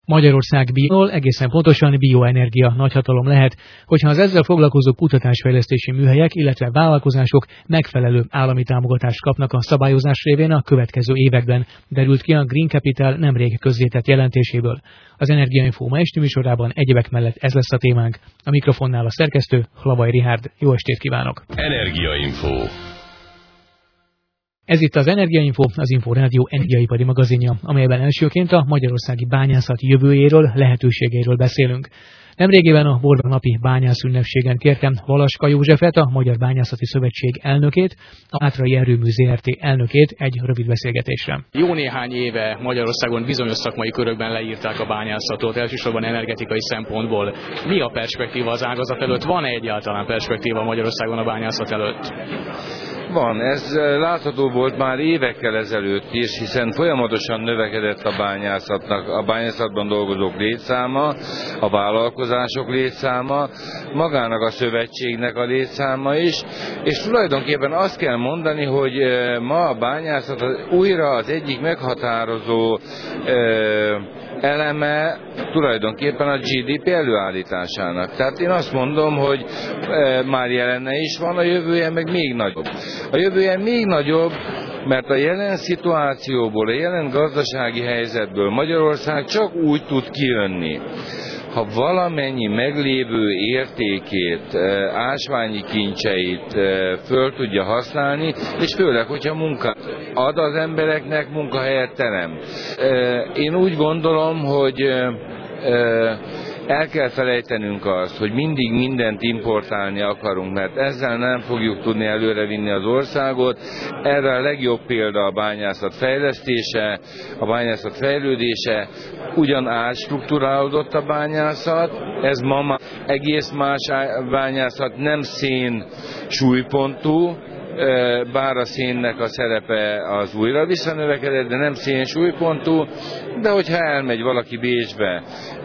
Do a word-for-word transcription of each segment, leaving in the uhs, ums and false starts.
Magyarország bio, egészen pontosan bioenergia nagyhatalom lehet, hogyha az ezzel foglalkozó kutatásfejlesztési műhelyek, illetve vállalkozások megfelelő állami támogatást kapnak a szabályozás révén a következő években, derült ki a Green Capital nemrég közzétett jelentéséből. Az Energiainfo ma esti műsorában egyebek mellett ez lesz a témánk. A mikrofonnál a szerkesztő, Hlavaj Richárd. Jó estét kívánok! Energiainfo. Ez itt az Energiainfo, az Inforádió energiaipari magazinja, amelyben elsőként a magyarországi bányászat jövőjéről, lehetőségeiről beszélünk. Nemrégében a Borba napi bányászünnepségen kértem Valaska Józsefet, a Magyar Bányászati Szövetség elnökét, a Mátrai Erőmű zé er té elnökét egy rövid beszélgetésre. Jó néhány éve Magyarországon bizonyos szakmai körökben leírták a bányászatot, elsősorban energetikai szempontból. Mi a perspektíva az ágazat előtt? Van-e egyáltalán perspektíva Magyarországon a bányászat előtt? Van, ez látható volt már évekkel ezelőtt is, hiszen folyamatosan növekedett a bányászatnak, a bányászatban dolgozók létszáma, a vállalkozások létszáma, magának a szövetségnek a létszáma is, és tulajdonképpen azt kell mondani, hogy ma a bányászat újra az egyik meghatározó eleme tulajdonképpen a gé dé pé előállításának. Tehát én azt mondom, hogy e, már jelenne is van, a jövője meg még nagyobb. A jövője még nagyobb, mert a jelen szituációból, a jelen gazdasági helyzetből Magyarország csak úgy tud kijönni, ha valamennyi meglévő értékét, ásványi kincseit föl tudja használni, és főleg, hogyha munkát ad az embereknek, munkahelyet teremt. Én úgy gondolom, hogy el kell felejtenünk azt, hogy mindig mindent importálni akarunk, mert ezzel nem fogjuk tudni előrevinni az országot. Erre a legjobb példa a bányászat fejlesztése, a bányászat fejlődése. Ugyan átstruktúrálódott a bányászat, ez ma már egész más bányászat, nem szén súlypontú, bár a szénnek a szerepe az újra visszanövekedett, de nem szén súlypontú, de hogyha elmegy valaki Bécsbe,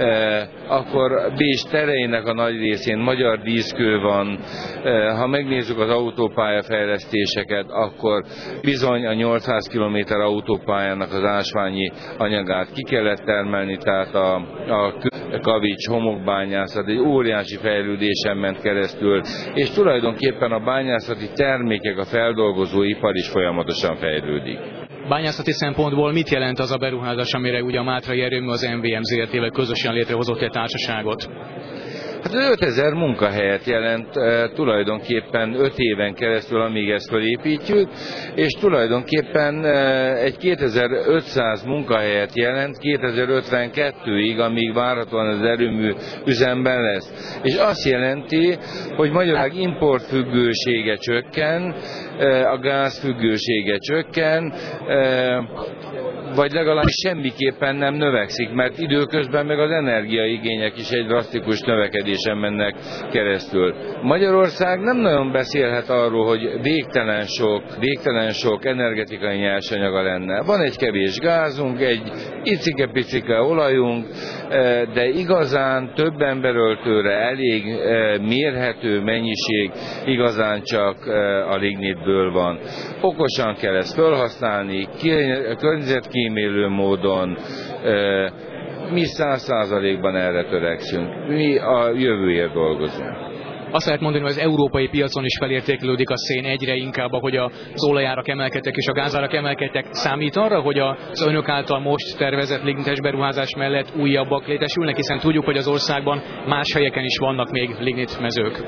akkor Bécs tereinek a nagy részén magyar díszkő van. Ha megnézzük az autópályafejlesztéseket, akkor bizony a nyolcszáz kilométer autópályának az ásványi anyagát ki kellett termelni, tehát a, a kavics, homokbányászat egy óriási fejlődésen ment keresztül, és tulajdonképpen a bányászati termékek, a feldolgozóipar is folyamatosan fejlődik. Bányászati szempontból mit jelent az a beruházás, amire ugye a Mátrai Erőmű az em vé em zé er té-vel közösen létrehozott egy társaságot? Hát ötezer munkahelyet jelent e, tulajdonképpen öt éven keresztül, amíg ezt felépítjük, és tulajdonképpen e, egy kétezer-ötszáz munkahelyet jelent kétezer-ötvenkettőig, amíg várhatóan az erőmű üzemben lesz. És azt jelenti, hogy Magyarország importfüggősége csökken, e, a gázfüggősége csökken, e, vagy legalábbis semmiképpen nem növekszik, mert időközben meg az energiaigények is egy drasztikus növekedésen mennek keresztül. Magyarország nem nagyon beszélhet arról, hogy végtelen sok, végtelen sok energetikai nyersanyaga lenne. Van egy kevés gázunk, egy icike-picike olajunk, de igazán több emberöltőre elég mérhető mennyiség igazán csak a lignitből van. Okosan kell ezt felhasználni, környezetkímélő módon. Mi száz százalékban erre törekszünk. Mi a jövőért dolgozunk. Azt lehet mondani, hogy az európai piacon is felértékelődik a szén egyre inkább, ahogy az olajárak emelkedtek és a gázárak emelkedtek. Számít arra, hogy az önök által most tervezett lignites beruházás mellett újabbak létesülnek, hiszen tudjuk, hogy az országban más helyeken is vannak még lignitmezők.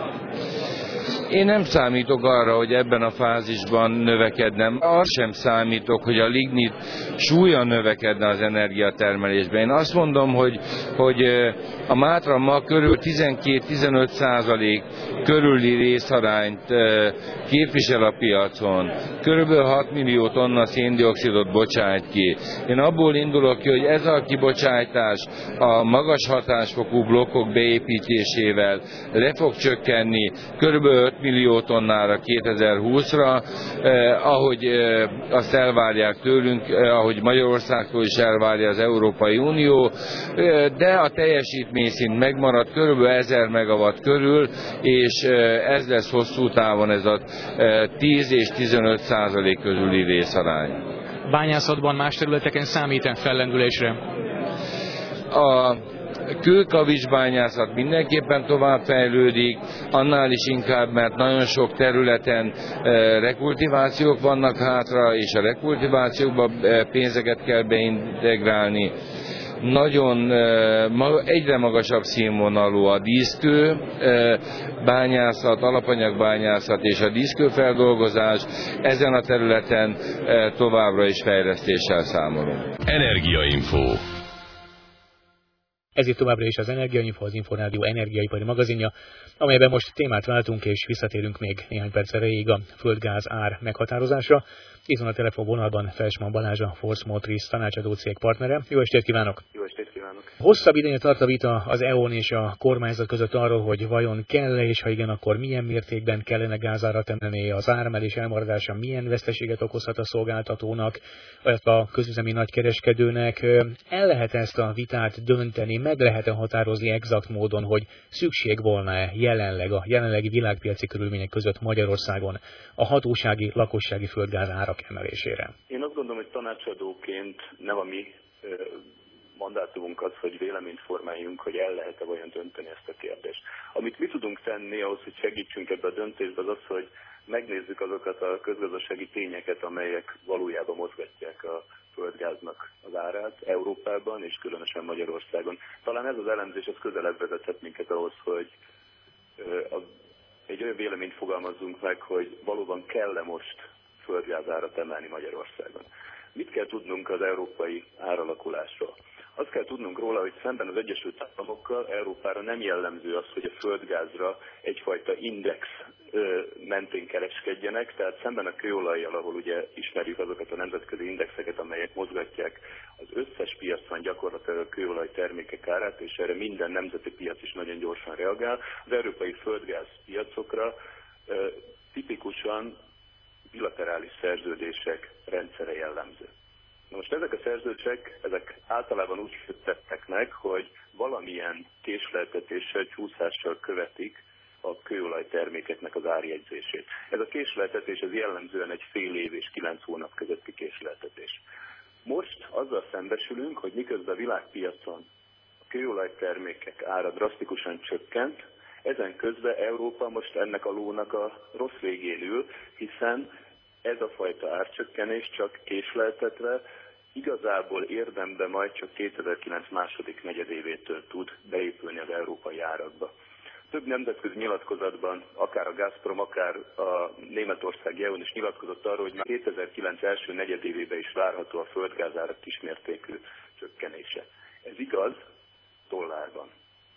Én nem számítok arra, hogy ebben a fázisban növekednem. Arra sem számítok, hogy a lignit súlya növekedne az energiatermelésben. Én azt mondom, hogy, hogy a Mátra ma körül tizenkét-tizenöt százalék körüli részarányt képvisel a piacon. Körülbelül hat millió tonna széndioxidot bocsájt ki. Én abból indulok ki, hogy ez a kibocsátás a magas hatásfokú blokkok beépítésével le fog csökkenni körülbelül öt millió tonnára kétezer-húszra, eh, ahogy eh, azt elvárják tőlünk, eh, ahogy Magyarországtól is elvárja az Európai Unió, eh, de a teljesítményszint megmarad körülbelül ezer megawatt körül, és eh, ez lesz hosszú távon ez a eh, tíz és tizenöt százalék közüli részarány. Bányászatban más területeken számít-e fellendülésre? A kőkavicsbányászat mindenképpen továbbfejlődik, annál is inkább, mert nagyon sok területen rekultivációk vannak hátra, és a rekultivációkba pénzeket kell beintegrálni. Nagyon egyre magasabb színvonalú a díszkő bányászat, alapanyagbányászat és a díszkőfeldolgozás. Ezen a területen továbbra is fejlesztéssel számolunk. Energiainfo. Ez itt továbbra is az Energiainfo, az Inforádió energiaipari magazinja, amelyben most témát váltunk és visszatérünk még néhány perc erejéig a földgáz ár meghatározásra. Itt van a telefonvonalban Felsman Balázs, a Force Motriz tanácsadó cég partnere. Jó estét kívánok! Jó estét kívánok! Hosszabb ideje tart a vita az é o en és a kormányzat között arról, hogy vajon kell-e, és ha igen, akkor milyen mértékben kellene gázárat emelni, az áremelés elmaradása milyen veszteséget okozhat a szolgáltatónak, illetve a közüzemi nagykereskedőnek. El lehet ezt a vitát dönteni, meg lehet-e határozni exakt módon, hogy szükség volna-e jelenleg a jelenlegi világpiaci körülmények között Magyarországon a hatósági, lakossági földgáz árak emelésére? Én azt gondolom, hogy tanácsadóként nem a mi mandátumunk az, hogy véleményt formáljunk, hogy el lehet-e vajon dönteni ezt a kérdést. Amit mi tudunk tenni ahhoz, hogy segítsünk ebbe a döntésbe, az az, hogy megnézzük azokat a közgazdasági tényeket, amelyek valójában mozgatják a földgáznak az árát Európában és különösen Magyarországon. Talán ez az elemzés az közelebb vezethet minket ahhoz, hogy egy olyan véleményt fogalmazzunk meg, hogy valóban kell-e most földgázárat emelni Magyarországon. Mit kell tudnunk az európai áralakulásról? Azt kell tudnunk róla, hogy szemben az Egyesült Államokkal Európára nem jellemző az, hogy a földgázra egyfajta index mentén kereskedjenek, tehát szemben a kőolajjal, ahol ugye ismerjük azokat a nemzetközi indexeket, amelyek mozgatják az összes piacon gyakorlatilag a kőolaj termékek árát, és erre minden nemzeti piac is nagyon gyorsan reagál. Az európai földgáz piacokra tipikusan bilaterális szerződések rendszere jellemző. Na most ezek a szerződések, ezek általában úgy tettek meg, hogy valamilyen késleltetéssel, csúszással követik a kőolaj termékeknek az árjegyzését. Ez a késleltetés ez jellemzően egy fél év és kilenc hónap közötti késleltetés. Most azzal szembesülünk, hogy miközben a világpiacon a kőolaj termékek ára drasztikusan csökkent, ezen közben Európa most ennek a lónak a rossz végén ül, hiszen ez a fajta árcsökkenés csak késleltetve igazából érdemben majd csak kétezer-kilenc második negyedévétől tud beépülni az európai árakba. Több nemzetközi nyilatkozatban, akár a Gazprom, akár a németországi é u-n is nyilatkozott arról, hogy már kétezer-kilenc első negyedévében is várható a földgázárak kismértékű csökkenése. Ez igaz dollárban.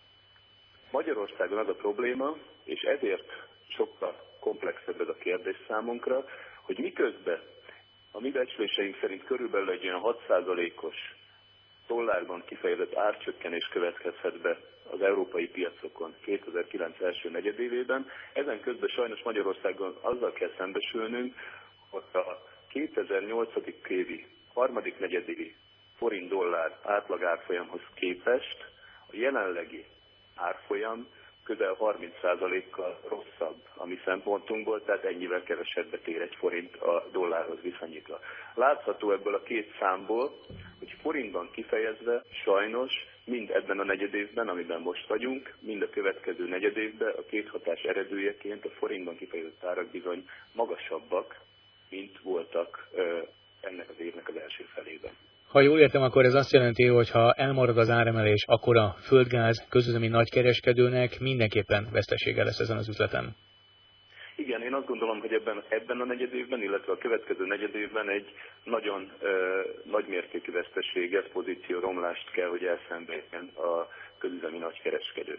Magyarországon az a probléma, és ezért sokkal komplexebb ez a kérdés számunkra, hogy miközben a mi becsléseink szerint körülbelül egy olyan hat százalékos dollárban kifejezett árcsökkenés következhet be az európai piacokon kétezer-kilenc első negyedévében. Ezen közben sajnos Magyarországon azzal kell szembesülnünk, hogy a kétezer-nyolc évi harmadik negyedévi forint-dollár átlag árfolyamhoz képest a jelenlegi árfolyam közel harminc százalékkal rosszabb a mi szempontunkból, tehát ennyivel kevesebbet ér egy forint a dollárhoz viszonyítva. Látható ebből a két számból, hogy forintban kifejezve sajnos mind ebben a negyedévben, amiben most vagyunk, mind a következő negyedévben a két hatás eredőjeként a forintban kifejezett árak bizony magasabbak, mint voltak ennek az évnek az első felében. Ha jól értem, akkor ez azt jelenti, hogy ha elmarad az áremelés, akkor a földgáz közüzemi nagykereskedőnek mindenképpen vesztesége lesz ezen az üzleten. Igen, én azt gondolom, hogy ebben, ebben a negyedévben, illetve a következő negyedévben egy nagyon ö, nagymértékű veszteséget, pozícióromlást kell, hogy elszenvedjen a közüzemi nagykereskedő.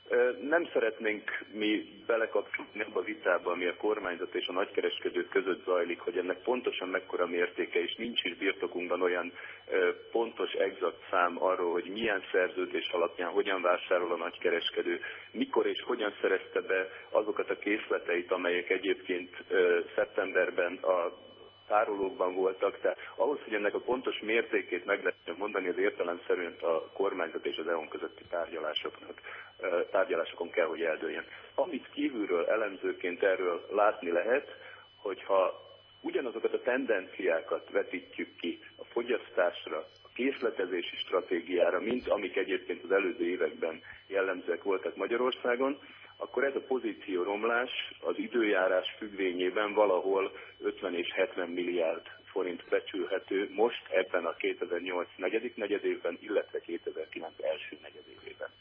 Nem szeretnénk mi belekapcsolni abba a vitába, ami a kormányzat és a nagykereskedők között zajlik, hogy ennek pontosan mekkora mértéke, és nincs is birtokunkban olyan pontos, exakt szám arról, hogy milyen szerződés alapján hogyan vásárol a nagykereskedő, mikor és hogyan szerezte be azokat a készleteit, amelyek egyébként szeptemberben a tárolókban voltak, tehát ahhoz, hogy ennek a pontos mértékét meg lehetne mondani, az értelemszerűen a kormányzat és az é u-n közötti tárgyalásoknak, tárgyalásokon kell, hogy eldőljön. Amit kívülről elemzőként erről látni lehet, hogyha ugyanazokat a tendenciákat vetítjük ki a fogyasztásra, a készletezési stratégiára, mint amik egyébként az előző években jellemzőek voltak Magyarországon, akkor ez a pozícióromlás az időjárás függvényében valahol ötven és hetven milliárd forint becsülhető most ebben a kétezer-nyolc negyedik negyedévben, illetve kétezer-kilenc első negyedévében.